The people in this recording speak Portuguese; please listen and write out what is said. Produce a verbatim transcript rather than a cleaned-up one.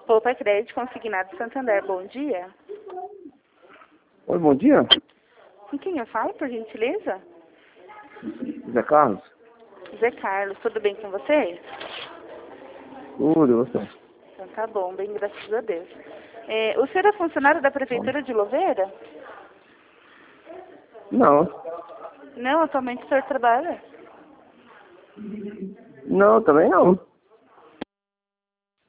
Poupa Crédito Consignado Santander, bom dia. Oi, bom dia. Com quem eu falo, por gentileza? Zé Carlos? Zé Carlos, tudo bem com você? Tudo, você? Então tá bom, bem, graças a Deus. É, o senhor é funcionário da Prefeitura de Louveira? Não. Não, atualmente o senhor trabalha? Não, também não.